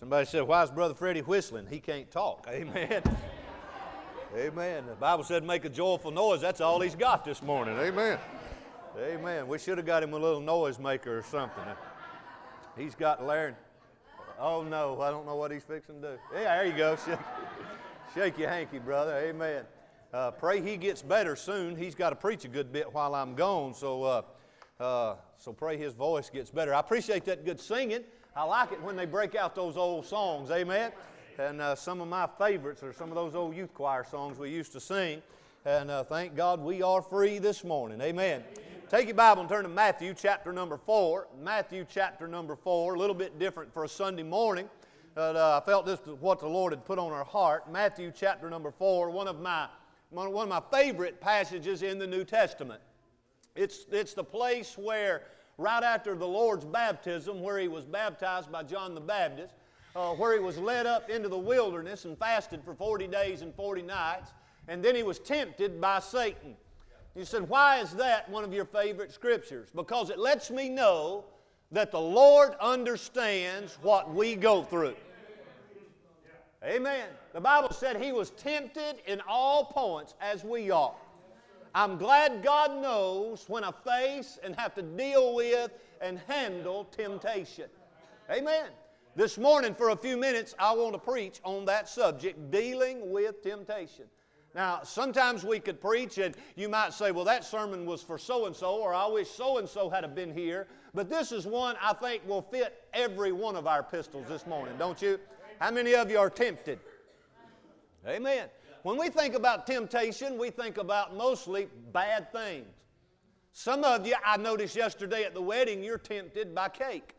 Somebody said, why is Brother Freddie whistling? He can't talk. Amen. Amen. The Bible said make a joyful noise. That's all he's got this morning. Amen. Amen. We should have got him a little noise maker or something. He's got Larry. Oh, no. I don't know what he's fixing to do. Yeah, there you go. Shake your hanky, brother. Amen. Pray he gets better soon. He's got to preach a good bit while I'm gone, so pray his voice gets better. I appreciate that good singing. I like it when they break out those old songs, amen. And some of my favorites are some of those old youth choir songs we used to sing. And thank God we are free this morning, amen. Take your Bible and turn to Matthew chapter number 4. Matthew chapter number 4, a little bit different for a Sunday morning. But I felt this was what the Lord had put on our heart. Matthew chapter number 4, one of my favorite passages in the New Testament. It's the place where, right after the Lord's baptism, where he was baptized by John the Baptist, where he was led up into the wilderness and fasted for 40 days and 40 nights, and then he was tempted by Satan. You said, why is that one of your favorite scriptures? Because it lets me know that the Lord understands what we go through. Amen. The Bible said he was tempted in all points as we are. I'm glad God knows when I face and have to deal with and handle temptation. Amen. This morning for a few minutes I want to preach on that subject, dealing with temptation. Now, sometimes we could preach and you might say, well, that sermon was for so-and-so, or I wish so-and-so had been here. But this is one I think will fit every one of our pistols this morning, don't you? How many of you are tempted? Amen. When we think about temptation, we think about mostly bad things. Some of you, I noticed yesterday at the wedding, you're tempted by cake.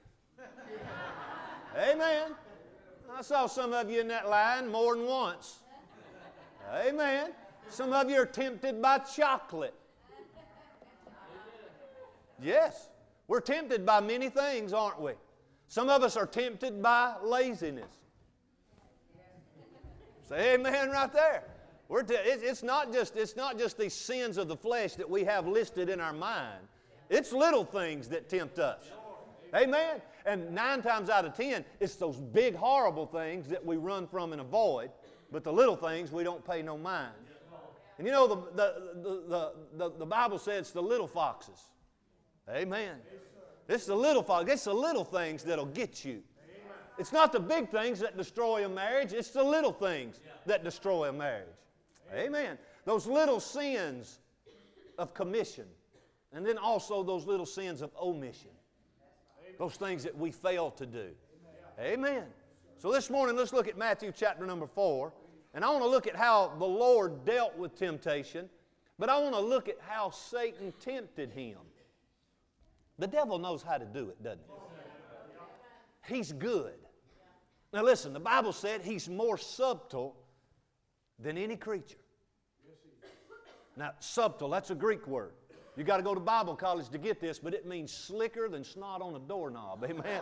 Amen. I saw some of you in that line more than once. Amen. Some of you are tempted by chocolate. Yes, we're tempted by many things, aren't we? Some of us are tempted by laziness. Say amen right there. It's not just these sins of the flesh that we have listed in our mind. It's little things that tempt us. Amen. And 9 times out of 10, it's those big horrible things that we run from and avoid, but the little things we don't pay no mind. And you know the Bible says it's the little foxes. Amen. It's the little foxes. It's the little things that'll get you. It's not the big things that destroy a marriage. It's the little things that destroy a marriage. Amen. Those little sins of commission. And then also those little sins of omission. Those things that we fail to do. Amen. So this morning, let's look at Matthew chapter number 4. And I want to look at how the Lord dealt with temptation. But I want to look at how Satan tempted him. The devil knows how to do it, doesn't he? He's good. Now listen, the Bible said he's more subtle than any creature. Now, subtle, that's a Greek word. You got to go to Bible college to get this, but it means slicker than snot on a doorknob. Amen.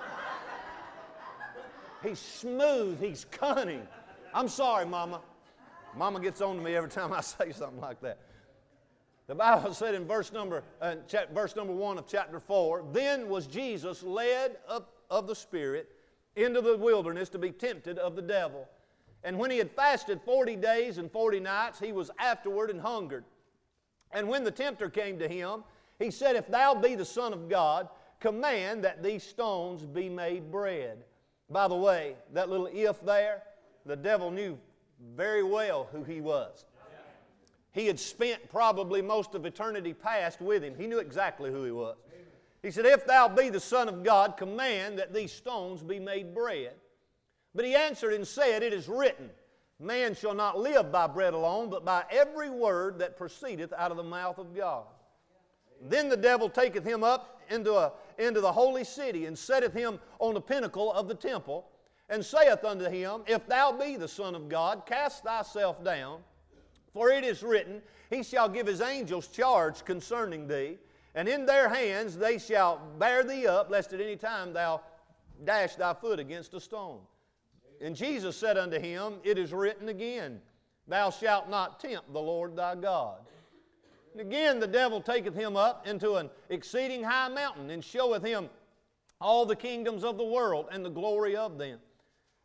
He's smooth. He's cunning. I'm sorry, Mama. Mama gets on to me every time I say something like that. The Bible said in verse number 1 of chapter 4, then was Jesus led up of the Spirit into the wilderness to be tempted of the devil. And when he had fasted 40 days and 40 nights, he was afterward and hungered. And when the tempter came to him, he said, if thou be the Son of God, command that these stones be made bread. By the way, that little if there, the devil knew very well who he was. He had spent probably most of eternity past with him. He knew exactly who he was. He said, if thou be the Son of God, command that these stones be made bread. But he answered and said, it is written, man shall not live by bread alone, but by every word that proceedeth out of the mouth of God. Then the devil taketh him up into the holy city, and setteth him on the pinnacle of the temple, and saith unto him, if thou be the Son of God, cast thyself down, for it is written, he shall give his angels charge concerning thee, and in their hands they shall bear thee up, lest at any time thou dash thy foot against a stone. And Jesus said unto him, it is written again, thou shalt not tempt the Lord thy God. And again the devil taketh him up into an exceeding high mountain, and showeth him all the kingdoms of the world and the glory of them.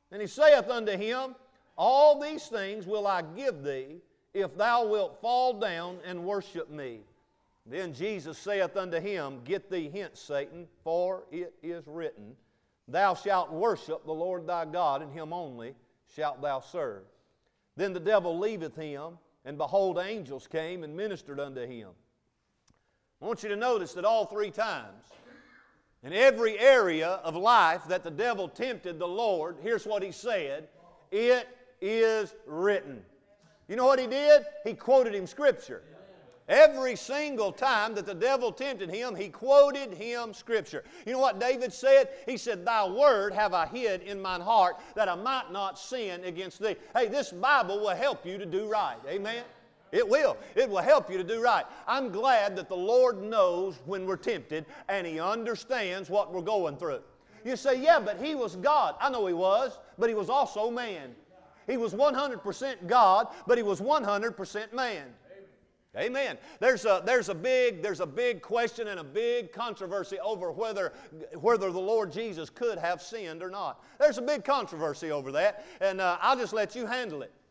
And he saith unto him, All these things will I give thee, if thou wilt fall down and worship me. Then Jesus saith unto him, Get thee hence, Satan, for it is written, Thou shalt worship the Lord thy God, and him only shalt thou serve. Then the devil leaveth him, and behold, angels came and ministered unto him. I want you to notice that all three times, in every area of life that the devil tempted the Lord, here's what he said, It is written. You know what he did? He quoted him Scripture. Every single time that the devil tempted him, he quoted him Scripture. You know what David said? He said, Thy word have I hid in mine heart, that I might not sin against thee. Hey, this Bible will help you to do right. Amen? It will. It will help you to do right. I'm glad that the Lord knows when we're tempted, and He understands what we're going through. You say, yeah, but He was God. I know He was, but He was also man. He was 100% God, but He was 100% man. Amen. There's a big question and a big controversy over whether the Lord Jesus could have sinned or not. There's a big controversy over that, and I'll just let you handle it.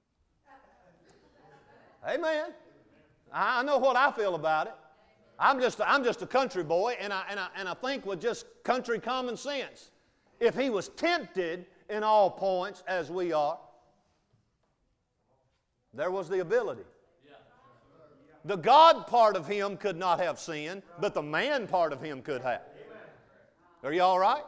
Amen. I know what I feel about it. I'm just a country boy, and I think with just country common sense, if He was tempted in all points as we are, there was the ability. The God part of Him could not have sinned, but the man part of Him could have. Are you all right?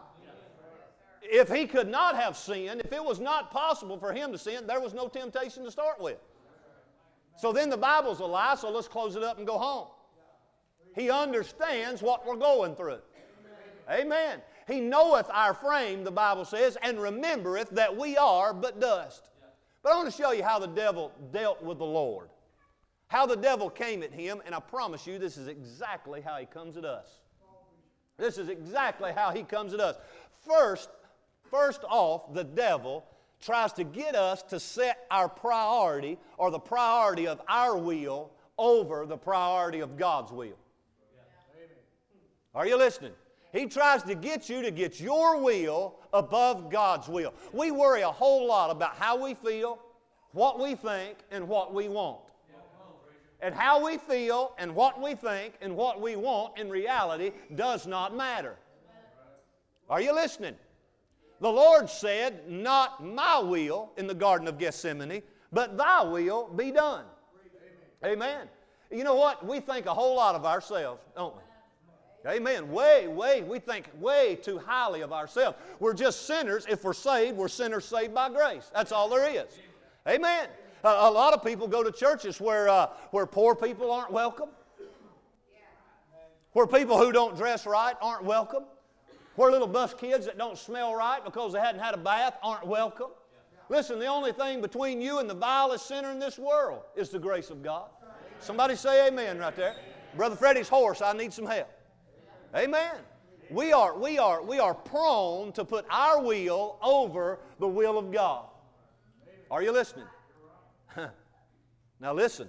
If He could not have sinned, if it was not possible for Him to sin, there was no temptation to start with. So then the Bible's a lie, so let's close it up and go home. He understands what we're going through. Amen. He knoweth our frame, the Bible says, and remembereth that we are but dust. But I want to show you how the devil dealt with the Lord. How the devil came at him, and I promise you this is exactly how he comes at us. This is exactly how he comes at us. First off, the devil tries to get us to set our priority, or the priority of our will, over the priority of God's will. Are you listening? He tries to get you to get your will above God's will. We worry a whole lot about how we feel, what we think, and what we want. And how we feel and what we think and what we want in reality does not matter. Are you listening? The Lord said, Not my will in the Garden of Gethsemane, but Thy will be done. Amen. You know what? We think a whole lot of ourselves, don't we? Amen. We think way too highly of ourselves. We're just sinners. If we're saved, we're sinners saved by grace. That's all there is. Amen. A lot of people go to churches where poor people aren't welcome, where people who don't dress right aren't welcome, where little bus kids that don't smell right because they hadn't had a bath aren't welcome. Listen, the only thing between you and the vilest sinner in this world is the grace of God. Somebody say amen right there. Brother Freddie's horse, I need some help. Amen. We are prone to put our will over the will of God. Are you listening? Now listen,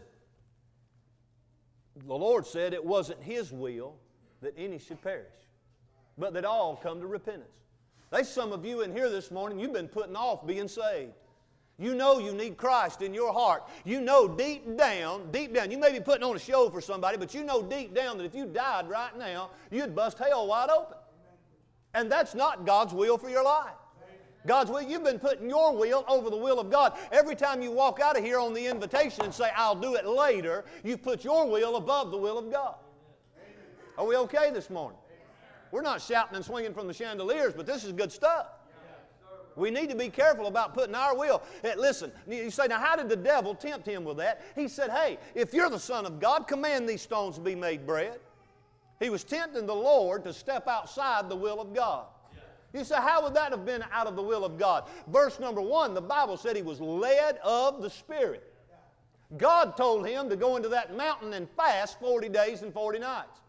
the Lord said it wasn't His will that any should perish, but that all come to repentance. There's some of you in here this morning, you've been putting off being saved. You know you need Christ in your heart. You know deep down, you may be putting on a show for somebody, but you know deep down that if you died right now, you'd bust hell wide open. And that's not God's will for your life. God's will, you've been putting your will over the will of God. Every time you walk out of here on the invitation and say, I'll do it later, you've put your will above the will of God. Are we okay this morning? We're not shouting and swinging from the chandeliers, but this is good stuff. We need to be careful about putting our will. Hey, listen, you say, now how did the devil tempt him with that? He said, hey, if you're the Son of God, command these stones to be made bread. He was tempting the Lord to step outside the will of God. You say, how would that have been out of the will of God? Verse number 1, the Bible said he was led of the Spirit. God told him to go into that mountain and fast 40 days and 40 nights.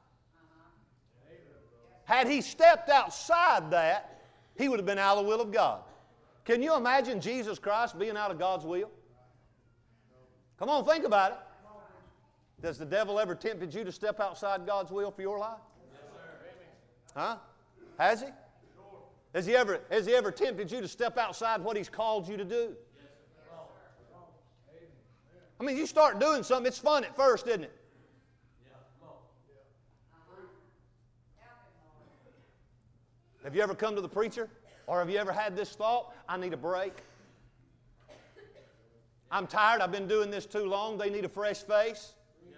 Had he stepped outside that, he would have been out of the will of God. Can you imagine Jesus Christ being out of God's will? Come on, think about it. Does the devil ever tempted you to step outside God's will for your life? Yes, sir. Huh? Has he? Has he ever tempted you to step outside what He's called you to do? I mean, you start doing something, it's fun at first, isn't it? Have you ever come to the preacher? Or have you ever had this thought, I need a break? I'm tired, I've been doing this too long, they need a fresh face.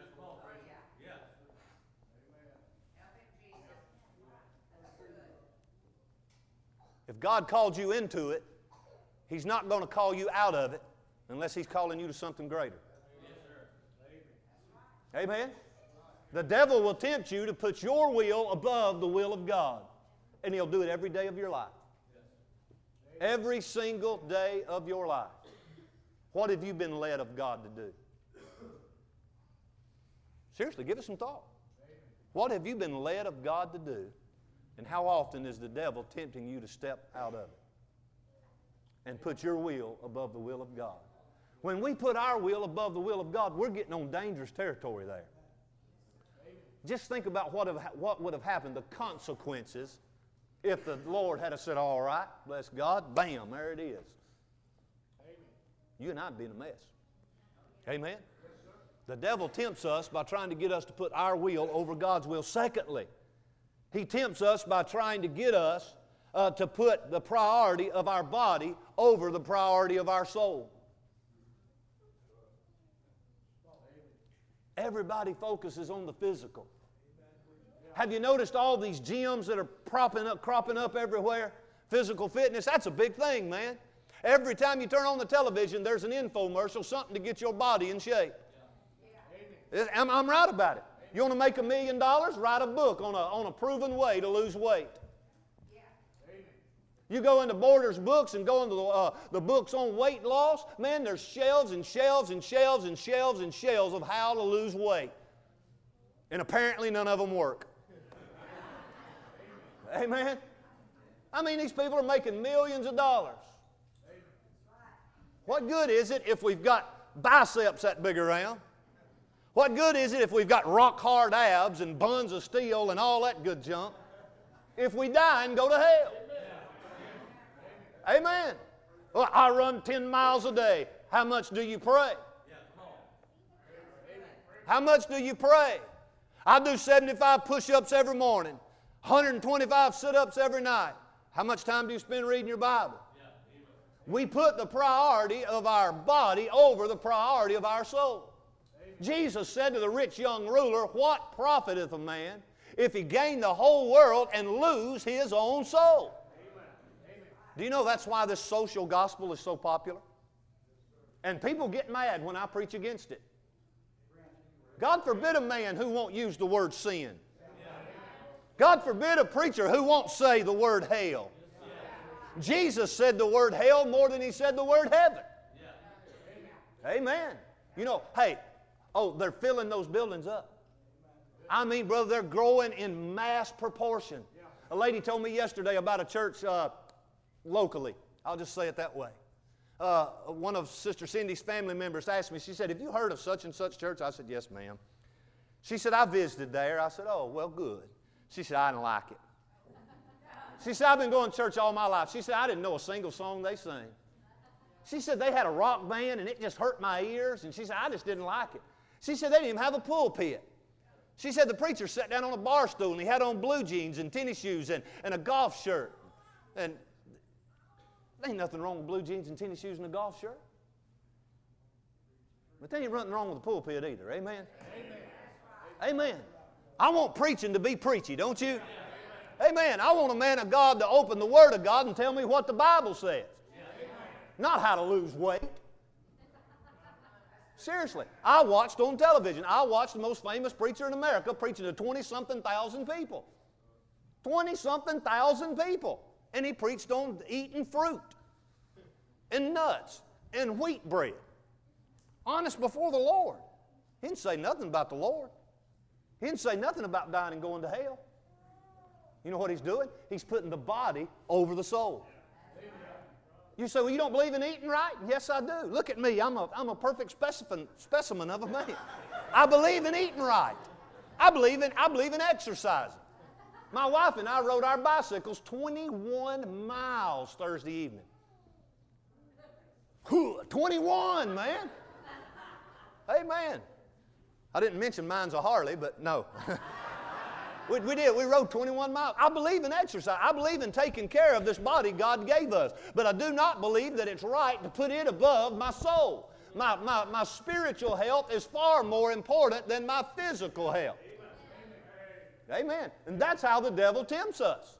If God called you into it, He's not going to call you out of it unless He's calling you to something greater. Amen? The devil will tempt you to put your will above the will of God. And he'll do it every day of your life. Every single day of your life. What have you been led of God to do? Seriously, give it some thought. What have you been led of God to do? And how often is the devil tempting you to step out of it and put your will above the will of God? When we put our will above the will of God, we're getting on dangerous territory there. Just think about what would have happened, the consequences, if the Lord had said, all right, bless God, bam, there it is. You and I would be in a mess. Amen? The devil tempts us by trying to get us to put our will over God's will. Secondly, he tempts us by trying to get us to put the priority of our body over the priority of our soul. Everybody focuses on the physical. Have you noticed all these gyms that are cropping up everywhere? Physical fitness, that's a big thing, man. Every time you turn on the television, there's an infomercial, something to get your body in shape. I'm right about it. You want to make $1 million? Write a book on a proven way to lose weight. You go into Borders Books and go into the books on weight loss, man, there's shelves and shelves and shelves and shelves and shelves of how to lose weight. And apparently none of them work. Amen? I mean, these people are making millions of dollars. What good is it if we've got biceps that big around? What good is it if we've got rock-hard abs and buns of steel and all that good junk if we die and go to hell? Amen. Well, I run 10 miles a day. How much do you pray? How much do you pray? I do 75 push-ups every morning, 125 sit-ups every night. How much time do you spend reading your Bible? We put the priority of our body over the priority of our soul. Jesus said to the rich young ruler, what profiteth a man if he gain the whole world and lose his own soul? Do you know that's why this social gospel is so popular? And people get mad when I preach against it. God forbid a man who won't use the word sin. God forbid a preacher who won't say the word hell. Jesus said the word hell more than He said the word heaven. Amen. You know, hey, they're filling those buildings up. I mean, brother, they're growing in mass proportion. A lady told me yesterday about a church locally. I'll just say it that way. One of Sister Cindy's family members asked me, she said, have you heard of such and such church? I said, yes, ma'am. She said, I visited there. I said, oh, well, good. She said, I didn't like it. She said, I've been going to church all my life. She said, I didn't know a single song they sang. She said, they had a rock band and it just hurt my ears. And she said, I just didn't like it. She said, they didn't even have a pulpit. She said, the preacher sat down on a bar stool and he had on blue jeans and tennis shoes and a golf shirt. And there ain't nothing wrong with blue jeans and tennis shoes and a golf shirt. But there ain't nothing wrong with the pulpit either. Amen? Amen. I want preaching to be preachy, don't you? Amen. I want a man of God to open the Word of God and tell me what the Bible says. Not how to lose weight. Seriously. I watched on television. I watched the most famous preacher in America preaching to 20-something thousand people. 20-something thousand people. And he preached on eating fruit and nuts and wheat bread. Honest before the Lord. He didn't say nothing about the Lord. He didn't say nothing about dying and going to hell. You know what he's doing? He's putting the body over the soul. You say, well, you don't believe in eating right? Yes, I do. Look at me. I'm a perfect specimen of a man. I believe in eating right. I believe in exercising. My wife and I rode our bicycles 21 miles Thursday evening. 21, man. Amen. I didn't mention mine's a Harley, but no. We did. We rode 21 miles. I believe in exercise. I believe in taking care of this body God gave us. But I do not believe that it's right to put it above my soul. My spiritual health is far more important than my physical health. Amen. And that's how the devil tempts us.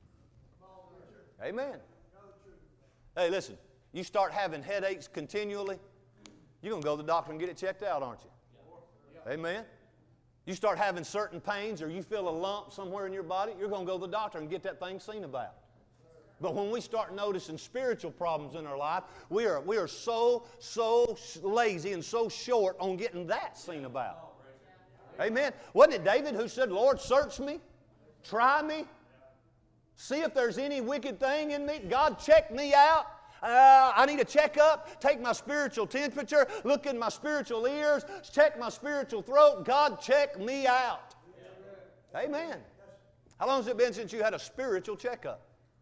Amen. Hey, listen. You start having headaches continually, you're going to go to the doctor and get it checked out, aren't you? Amen. You start having certain pains or you feel a lump somewhere in your body, you're going to go to the doctor and get that thing seen about. But when we start noticing spiritual problems in our life, we are so lazy and so short on getting that seen about. Amen. Wasn't it David who said, Lord, search me, try me, see if there's any wicked thing in me. God, check me out. I need a checkup. Take my spiritual temperature. Look in my spiritual ears. Check my spiritual throat. God, check me out. Amen. How long has it been since you had a spiritual checkup?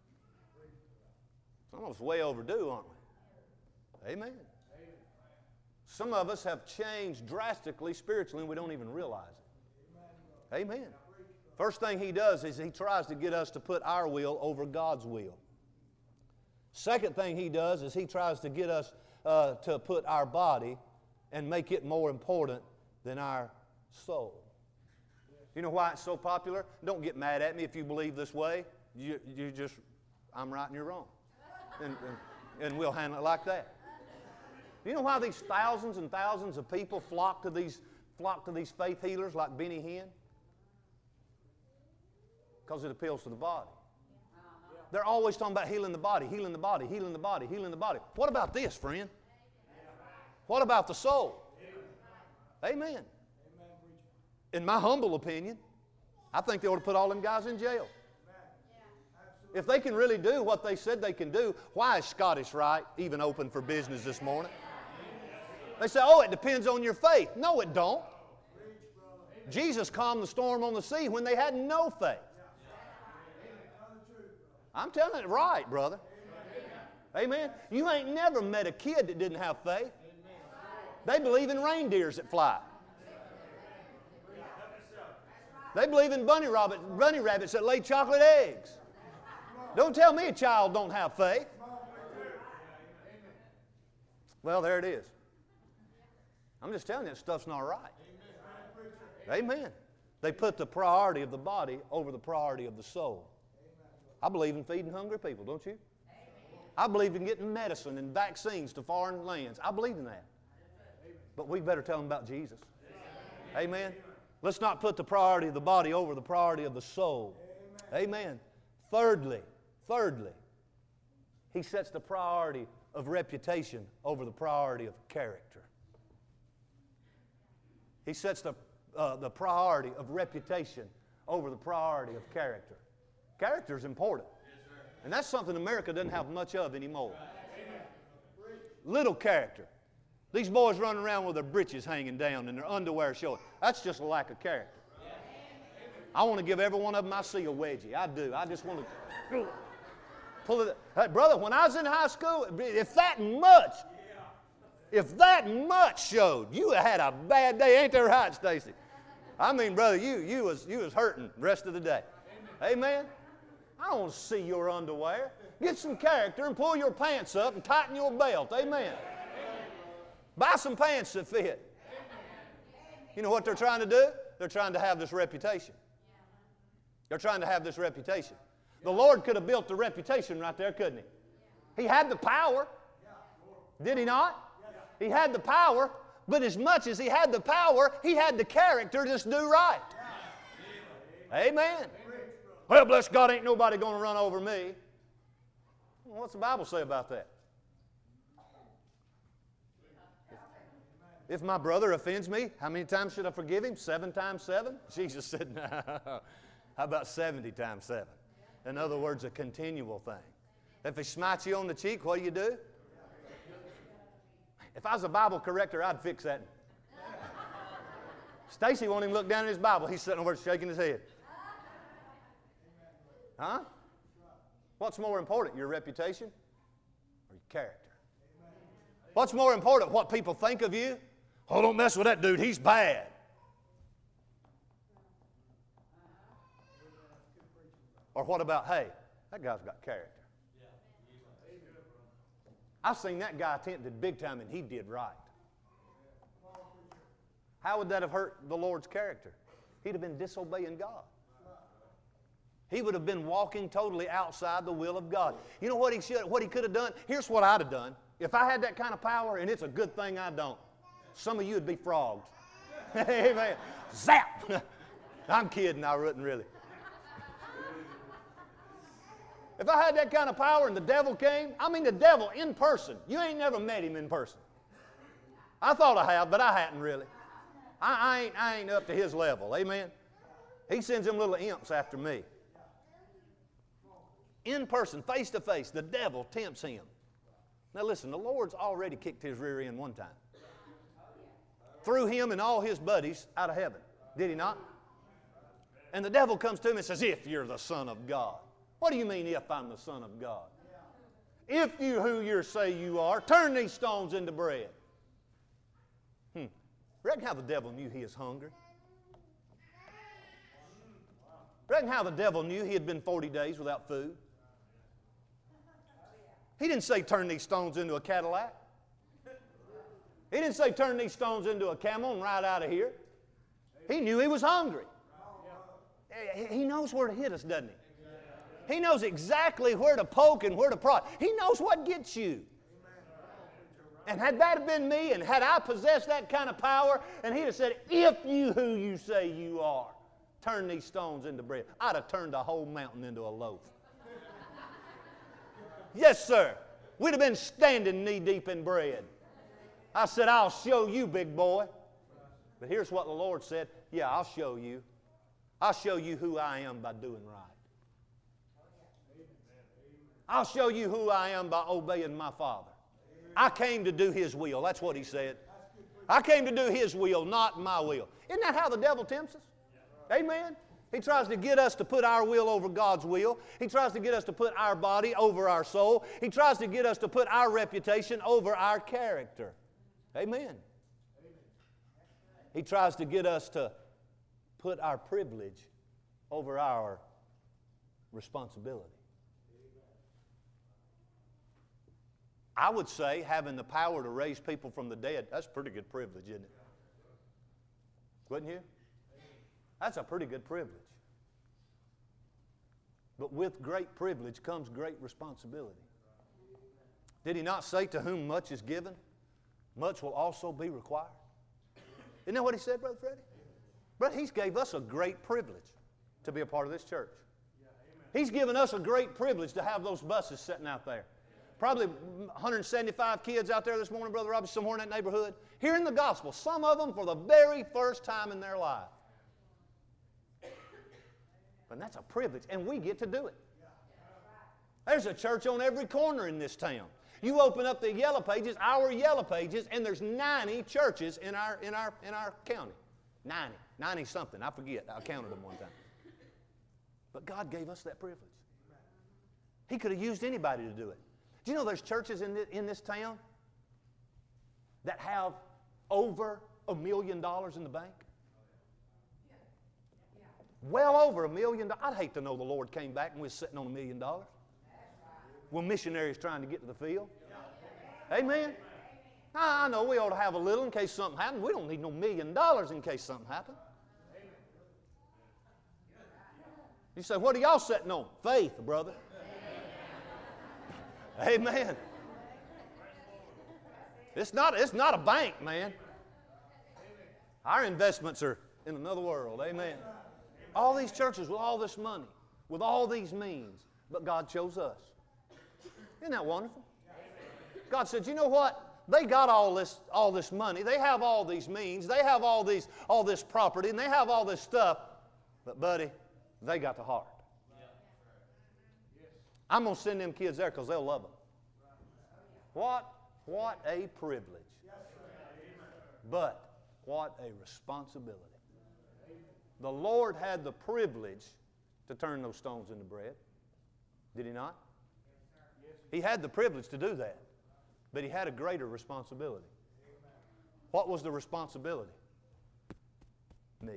Almost way overdue, aren't we? Amen. Some of us have changed drastically spiritually and we don't even realize it. Amen. First thing he does is he tries to get us to put our will over God's will. Second thing he does is he tries to get us to put our body and make it more important than our soul. You know why it's so popular? Don't get mad at me if you believe this way. You just, I'm right and you're wrong. And we'll handle it like that. You know why these thousands and thousands of people flock to these faith healers like Benny Hinn? Because it appeals to the body. They're always talking about healing the body, healing the body, healing the body, healing the body. What about this, friend? What about the soul? Amen. In my humble opinion, I think they ought to put all them guys in jail. If they can really do what they said they can do, why is Scottish Rite even open for business this morning? They say, oh, it depends on your faith. No, it don't. Jesus calmed the storm on the sea when they had no faith. I'm telling it right, brother. Amen. You ain't never met a kid that didn't have faith. They believe in reindeers that fly. They believe in bunny rabbits that lay chocolate eggs. Don't tell me a child don't have faith. Well, there it is. I'm just telling you, that stuff's not right. Amen. They put the priority of the body over the priority of the soul. I believe in feeding hungry people, don't you? I believe in getting medicine and vaccines to foreign lands. I believe in that. But we better tell them about Jesus. Amen. Let's not put the priority of the body over the priority of the soul. Amen. Thirdly, he sets the priority of reputation over the priority of character. He sets the priority of reputation over the priority of character. Character is important. And that's something America doesn't have much of anymore. Little character. These boys running around with their britches hanging down and their underwear showing. That's just a lack of character. I want to give every one of them I see a wedgie. I do. I just want to pull it. Hey, brother, when I was in high school, if that much showed, you had a bad day. Ain't that right, Stacy? I mean, brother, you was hurting the rest of the day. Amen? I don't want to see your underwear. Get some character and pull your pants up and tighten your belt. Amen. Buy some pants that fit. You know what they're trying to do? They're trying to have this reputation. They're trying to have this reputation. The Lord could have built the reputation right there, couldn't He? He had the power. Did He not? He had the power, but as much as He had the power, He had the character to just do right. Amen. Well, bless God, ain't nobody going to run over me. Well, what's the Bible say about that? If my brother offends me, how many times should I forgive him? 7 times 7? Jesus said, no. How about 70 times 7? In other words, a continual thing. If he smites you on the cheek, what do? If I was a Bible corrector, I'd fix that. Stacy won't even look down at his Bible. He's sitting over shaking his head. Huh? What's more important, your reputation or your character? What's more important, what people think of you? Oh, don't mess with that dude, he's bad. Or what about, hey, that guy's got character. I've seen that guy tempted big time and he did right. How would that have hurt the Lord's character? He'd have been disobeying God. He would have been walking totally outside the will of God. You know what he could have done? Here's what I'd have done. If I had that kind of power, and it's a good thing I don't, some of you would be frogs. Amen. Zap! I'm kidding, I wouldn't really. If I had that kind of power and the devil came, I mean the devil in person. You ain't never met him in person. I thought I have, but I hadn't really. I ain't up to his level. Amen. He sends them little imps after me. In person, face to face, the devil tempts him. Now listen, the Lord's already kicked his rear end one time. Threw him and all his buddies out of heaven. Did he not? And the devil comes to him and says, if you're the Son of God. What do you mean, if I'm the Son of God? If you who you say you are, turn these stones into bread. Reckon how the devil knew he was hungry? Reckon how the devil knew he had been 40 days without food? He didn't say turn these stones into a Cadillac. He didn't say turn these stones into a camel and ride out of here. He knew he was hungry. He knows where to hit us, doesn't he? He knows exactly where to poke and where to prod. He knows what gets you. And had that been me, and had I possessed that kind of power, and he'd have said, if you who you say you are, turn these stones into bread, I'd have turned the whole mountain into a loaf. Yes, sir. We'd have been standing knee-deep in bread. I said, I'll show you, big boy. But here's what the Lord said. Yeah, I'll show you. I'll show you who I am by doing right. I'll show you who I am by obeying my Father. I came to do His will. That's what He said. I came to do His will, not my will. Isn't that how the devil tempts us? Amen? He tries to get us to put our will over God's will. He tries to get us to put our body over our soul. He tries to get us to put our reputation over our character. Amen. He tries to get us to put our privilege over our responsibility. I would say having the power to raise people from the dead, that's a pretty good privilege, isn't it? Wouldn't you? That's a pretty good privilege. But with great privilege comes great responsibility. Did He not say, to whom much is given, much will also be required? Isn't that what He said, Brother Freddie? Brother, He's gave us a great privilege to be a part of this church. He's given us a great privilege to have those buses sitting out there. Probably 175 kids out there this morning, Brother Robbie, somewhere in that neighborhood, hearing the gospel, some of them for the very first time in their life. But that's a privilege, and we get to do it. There's a church on every corner in this town. You open up the yellow pages, our yellow pages, and there's 90 churches in our county. 90 something, I forget. I counted them one time. But God gave us that privilege. He could have used anybody to do it. Do you know there's churches in this town that have over $1 million in the bank? Well over $1 million. I'd hate to know the Lord came back and we're sitting on $1 million. Well, missionaries trying to get to the field. Amen. I know we ought to have a little in case something happens. We don't need no $1 million in case something happens. You say, what are y'all sitting on? Faith, brother. Amen. It's not a bank, man. Our investments are in another world. Amen. All these churches with all this money, with all these means, but God chose us. Isn't that wonderful? God said, you know what? They got all this money. They have all these means. They have all this property, and they have all this stuff. But, buddy, they got the heart. I'm going to send them kids there because they'll love them. What a privilege. But what a responsibility. The Lord had the privilege to turn those stones into bread. Did he not? He had the privilege to do that, but he had a greater responsibility. What was the responsibility? Me.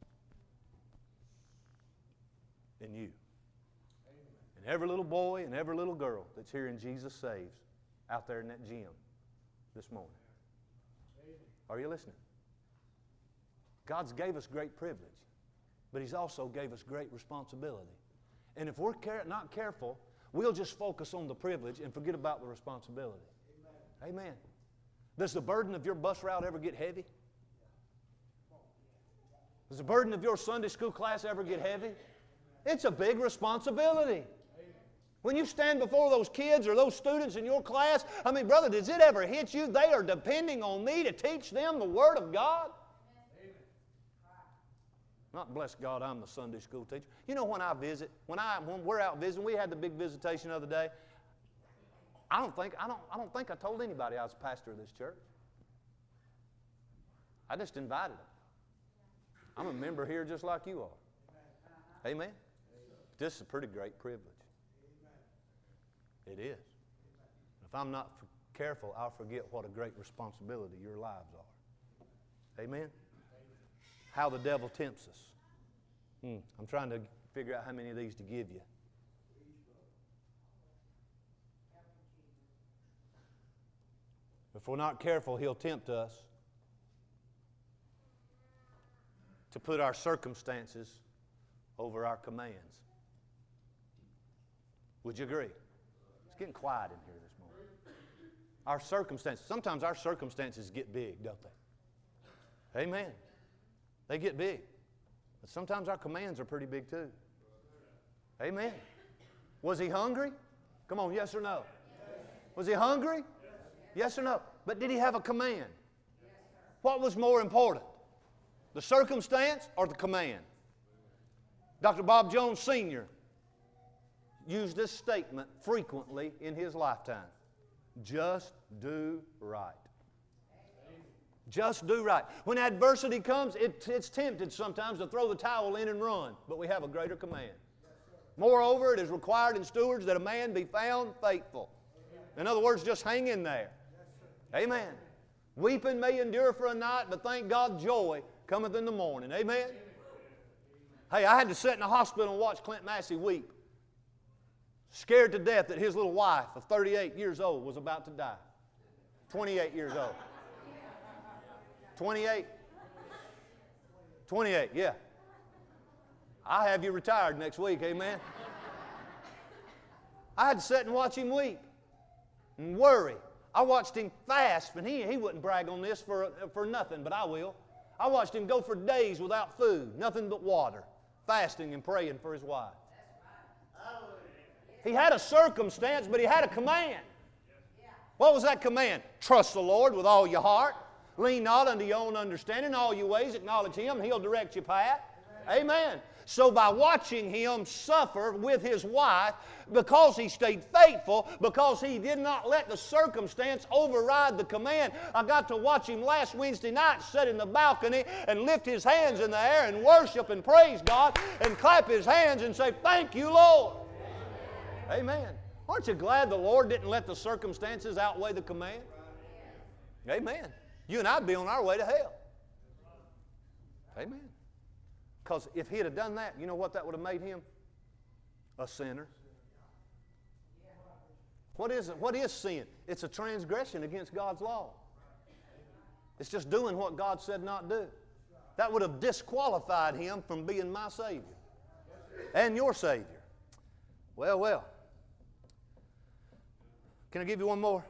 And you. And every little boy and every little girl that's hearing Jesus Saves out there in that gym this morning. Are you listening? God's gave us great privilege, but He's also gave us great responsibility. And if we're not careful, we'll just focus on the privilege and forget about the responsibility. Amen. Does the burden of your bus route ever get heavy? Does the burden of your Sunday school class ever get heavy? It's a big responsibility. When you stand before those kids or those students in your class, I mean, brother, does it ever hit you? They are depending on me to teach them the Word of God. Not bless God, I'm the Sunday school teacher. You know, when I visit, when we're out visiting, we had the big visitation the other day. I don't think I told anybody I was pastor of this church. I just invited them. I'm a member here just like you are. Amen. This is a pretty great privilege. It is. If I'm not careful, I'll forget what a great responsibility your lives are. Amen. How the devil tempts us. I'm trying to figure out how many of these to give you. If we're not careful, he'll tempt us to put our circumstances over our commands. Would you agree? It's getting quiet in here this morning. Our circumstances, sometimes our circumstances get big, don't they? Amen. They get big. But sometimes our commands are pretty big too. Amen. Was he hungry? Come on, yes or no? Was he hungry? Yes or no? But did he have a command? What was more important? The circumstance or the command? Dr. Bob Jones Sr. used this statement frequently in his lifetime. Just do right. Just do right. When adversity comes, it's tempted sometimes to throw the towel in and run, but we have a greater command. Moreover, it is required in stewards that a man be found faithful. In other words, just hang in there. Amen. Weeping may endure for a night, but thank God joy cometh in the morning. Amen. Hey, I had to sit in the hospital and watch Clint Massey weep. Scared to death that his little wife of 38 years old was about to die. 28 years old. 28? 28, yeah. I'll have you retired next week, amen? I had to sit and watch him weep and worry. I watched him fast, and he wouldn't brag on this for nothing, but I will. I watched him go for days without food, nothing but water, fasting and praying for his wife. He had a circumstance, but he had a command. What was that command? Trust the Lord with all your heart. Lean not unto your own understanding. In all your ways acknowledge Him, and He'll direct your path. Amen. So by watching him suffer with his wife, because he stayed faithful, because he did not let the circumstance override the command, I got to watch him last Wednesday night sit in the balcony and lift his hands in the air and worship and praise God and clap his hands and say, "Thank you, Lord." Amen. Aren't you glad the Lord didn't let the circumstances outweigh the command? Amen. You and I'd be on our way to hell. Amen. Because if he'd have done that, you know what that would have made him? A sinner. What is it? What is sin? It's a transgression against God's law. It's just doing what God said not do. That would have disqualified him from being my Savior and your Savior. Well, well. Can I give you one more?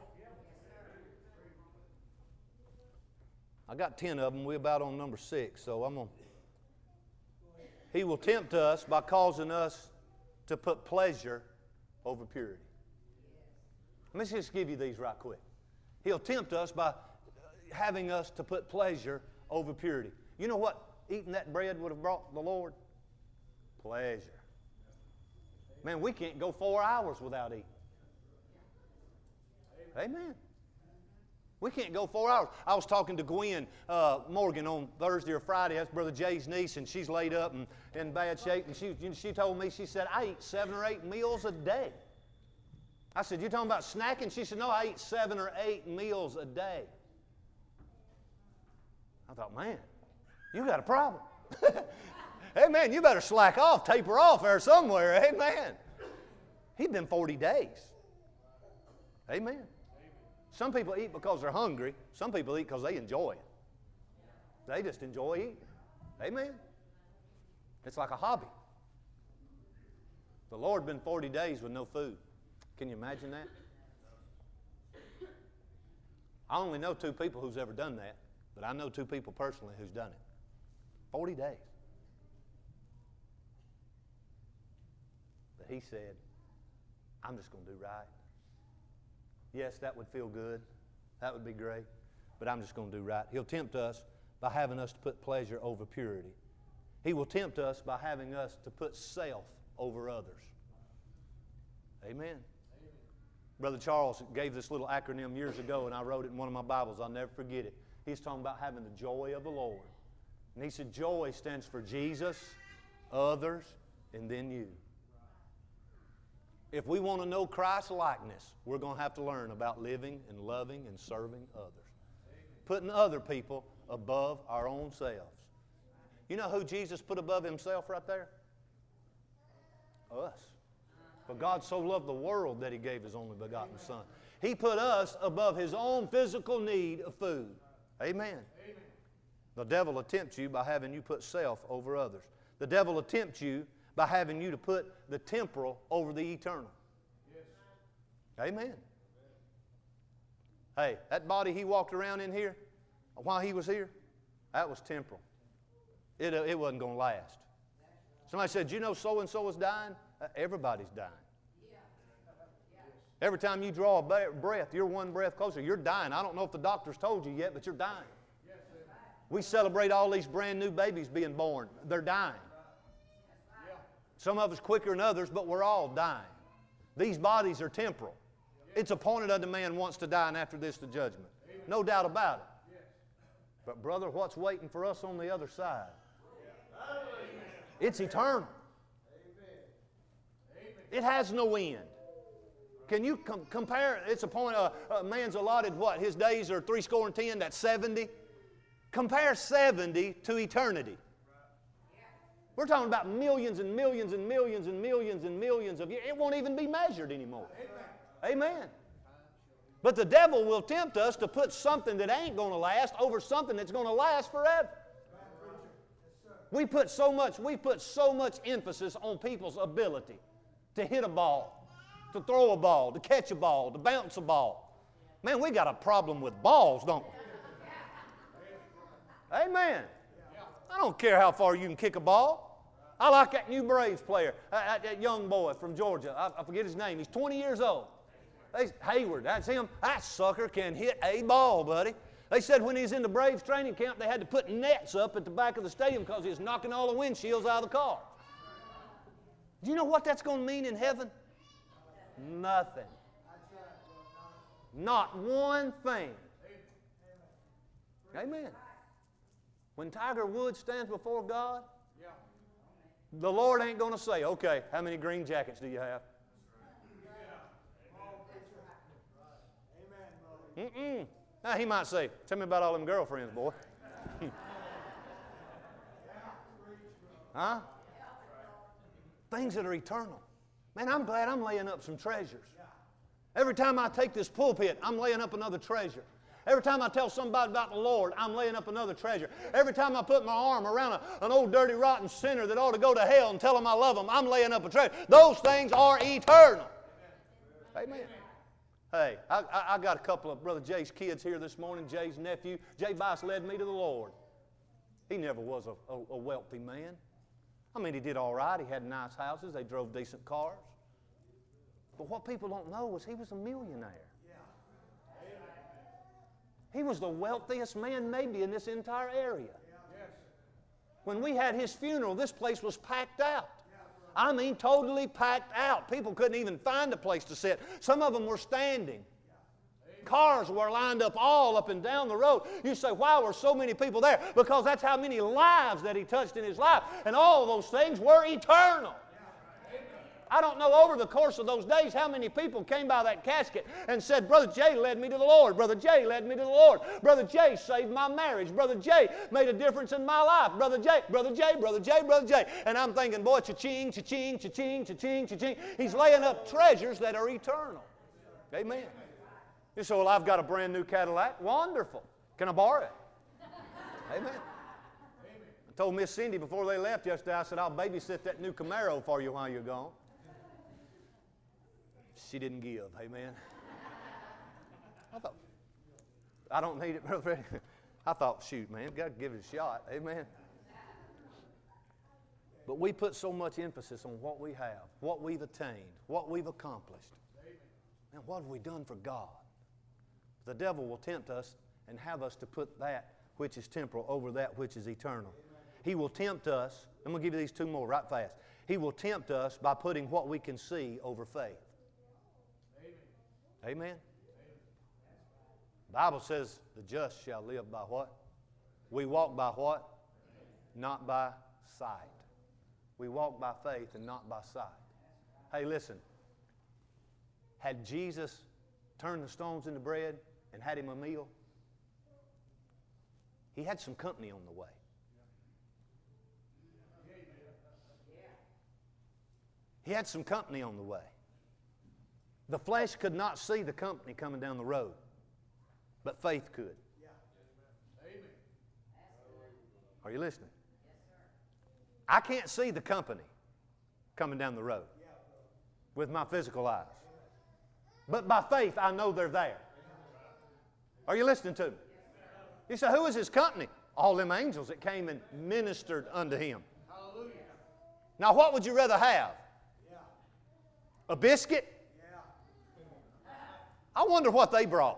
I got 10 of them. We're about on number 6, so I'm going to. He will tempt us by causing us to put pleasure over purity. Let me just give you these right quick. He'll tempt us by having us to put pleasure over purity. You know what eating that bread would have brought the Lord? Pleasure. Man, we can't go 4 hours without eating. Amen. We can't go 4 hours. I was talking to Gwen Morgan on Thursday or Friday. That's Brother Jay's niece, and she's laid up and in bad shape. And she told me, she said, I eat 7 or 8 meals a day. I said, you talking about snacking? She said, no, I eat 7 or 8 meals a day. I thought, man, you got a problem. Hey, man, you better slack off, taper off there somewhere. Amen. He's been 40 days. Amen. Some people eat because they're hungry. Some people eat because they enjoy it. They just enjoy eating. Amen. It's like a hobby. The Lord been 40 days with no food. Can you imagine that? I only know 2 people who's ever done that, but I know 2 people personally who's done it. 40 days. But he said, I'm just going to do right. Yes, that would feel good. That would be great. But I'm just going to do right. He'll tempt us by having us to put pleasure over purity. He will tempt us by having us to put self over others. Amen. Brother Charles gave this little acronym years ago, and I wrote it in one of my Bibles. I'll never forget it. He's talking about having the joy of the Lord. And he said joy stands for Jesus, others, and then you. If we want to know Christ's likeness, we're going to have to learn about living and loving and serving others. Putting other people above our own selves. You know who Jesus put above himself right there? Us. For God so loved the world that he gave his only begotten Son. He put us above his own physical need of food. Amen. The devil will tempt you by having you put self over others. The devil will tempt you by having you to put the temporal over the eternal. Yes. Amen. Hey, that body he walked around in here while he was here, that was temporal. It wasn't going to last. Somebody said, you know so-and-so is dying? Everybody's dying. Every time you draw a breath, you're one breath closer. You're dying. I don't know if the doctor's told you yet, but you're dying. We celebrate all these brand new babies being born. They're dying. Some of us quicker than others, but we're all dying. These bodies are temporal. It's appointed unto man once to die, and after this the judgment. No doubt about it. But brother, what's waiting for us on the other side? It's eternal. It has no end. Can you compare? It's appointed, man's allotted what? His days are 70. That's 70. Compare 70 to eternity. We're talking about millions and millions and millions and millions and millions of years. It won't even be measured anymore. Amen. But the devil will tempt us to put something that ain't going to last over something that's going to last forever. We put so much emphasis on people's ability to hit a ball, to throw a ball, to catch a ball, to bounce a ball. Man, we got a problem with balls, don't we? Amen. I don't care how far you can kick a ball. I like that new Braves player, that young boy from Georgia. I forget his name. He's 20 years old. Hayward, that's him. That sucker can hit a ball, buddy. They said when he was in the Braves training camp, they had to put nets up at the back of the stadium because he was knocking all the windshields out of the car. Do you know what that's going to mean in heaven? Nothing. Not one thing. Amen. When Tiger Woods stands before God, the Lord ain't going to say, okay, how many green jackets do you have? Mm-mm. Now he might say, tell me about all them girlfriends, boy. Huh? Things that are eternal. Man, I'm glad I'm laying up some treasures. Every time I take this pulpit, I'm laying up another treasure. Every time I tell somebody about the Lord, I'm laying up another treasure. Every time I put my arm around an old dirty rotten sinner that ought to go to hell and tell him I love him, I'm laying up a treasure. Those things are eternal. Amen. Hey, I got a couple of Brother Jay's kids here this morning, Jay's nephew. Jay Bice led me to the Lord. He never was a wealthy man. I mean, he did all right. He had nice houses. They drove decent cars. But what people don't know is he was a millionaire. He was the wealthiest man maybe in this entire area. When we had his funeral, this place was packed out. I mean, totally packed out. People couldn't even find a place to sit. Some of them were standing. Cars were lined up all up and down the road. You say, why were so many people there? Because that's how many lives that He touched in His life. And all of those things were eternal. I don't know over the course of those days how many people came by that casket and said, Brother Jay led me to the Lord. Brother Jay led me to the Lord. Brother Jay saved my marriage. Brother Jay made a difference in my life. Brother Jay, Brother Jay, Brother Jay, Brother Jay. And I'm thinking, boy, cha-ching, cha-ching, cha-ching, cha-ching, cha-ching. He's laying up treasures that are eternal. Amen. You say, well, I've got a brand new Cadillac. Wonderful. Can I borrow it? Amen. I told Miss Cindy before they left yesterday, I said, I'll babysit that new Camaro for you while you're gone. She didn't give. Amen. I thought, I don't need it, Brother Freddie. I thought, shoot, man, got to give it a shot. Amen. But we put so much emphasis on what we have, what we've attained, what we've accomplished. And what have we done for God? The devil will tempt us and have us to put that which is temporal over that which is eternal. He will tempt us. I'm going to give you these two more right fast. He will tempt us by putting what we can see over faith. Amen. The Bible says the just shall live by what? We walk by what? Not by sight. We walk by faith and not by sight. Hey, listen. Had Jesus turned the stones into bread and had Him a meal, He had some company on the way. He had some company on the way. The flesh could not see the company coming down the road, but faith could. Are you listening? I can't see the company coming down the road with my physical eyes, but by faith I know they're there. Are you listening to me? You say, who is His company? All them angels that came and ministered unto Him. Now what would you rather have? A biscuit? I wonder what they brought.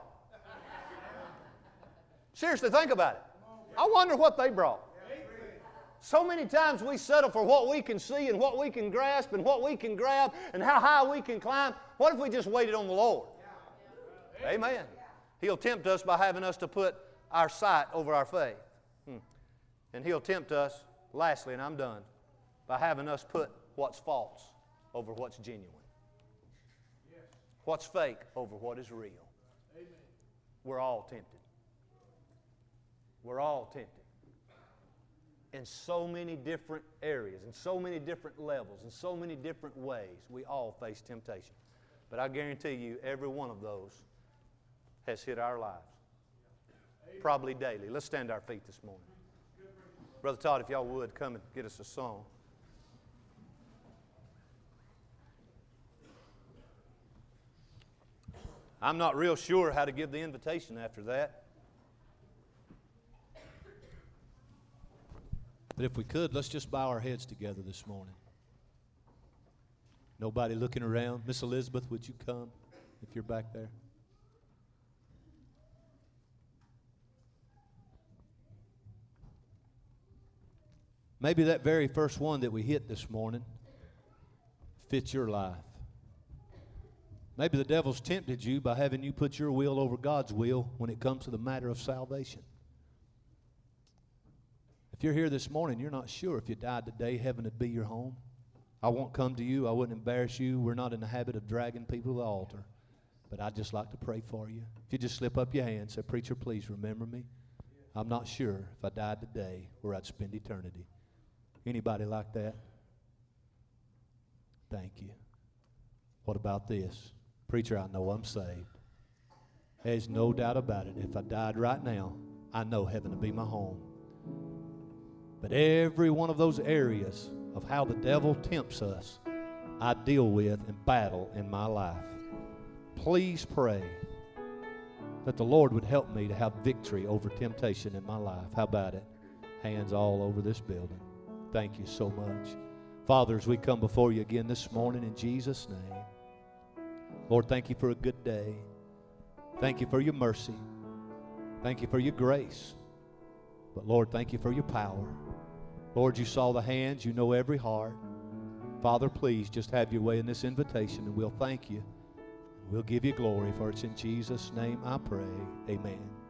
Seriously, think about it. I wonder what they brought. So many times we settle for what we can see and what we can grasp and what we can grab and how high we can climb. What if we just waited on the Lord? Amen. He'll tempt us by having us to put our sight over our faith. And He'll tempt us, lastly, and I'm done, by having us put what's false over what's genuine. What's fake over what is real. Amen. We're all tempted. We're all tempted. In so many different areas, in so many different levels, in so many different ways, we all face temptation. But I guarantee you, every one of those has hit our lives. Probably daily. Let's stand to our feet this morning. Brother Todd, if y'all would, come and get us a song. I'm not real sure how to give the invitation after that. But if we could, let's just bow our heads together this morning. Nobody looking around. Miss Elizabeth, would you come if you're back there? Maybe that very first one that we hit this morning fits your life. Maybe the devil's tempted you by having you put your will over God's will when it comes to the matter of salvation. If you're here this morning, you're not sure if you died today, heaven would be your home. I won't come to you. I wouldn't embarrass you. We're not in the habit of dragging people to the altar. But I'd just like to pray for you. If you just slip up your hand and say, preacher, please remember me. I'm not sure if I died today where I'd spend eternity. Anybody like that? Thank you. What about this? Preacher, I know I'm saved. There's no doubt about it. If I died right now, I know heaven will be my home. But every one of those areas of how the devil tempts us, I deal with and battle in my life. Please pray that the Lord would help me to have victory over temptation in my life. How about it? Hands all over this building. Thank you so much. Father, as we come before you again this morning in Jesus' name, Lord, thank you for a good day. Thank you for your mercy. Thank you for your grace. But Lord, thank you for your power. Lord, you saw the hands. You know every heart. Father, please just have your way in this invitation, and we'll thank you. We'll give you glory, for it's in Jesus' name I pray. Amen.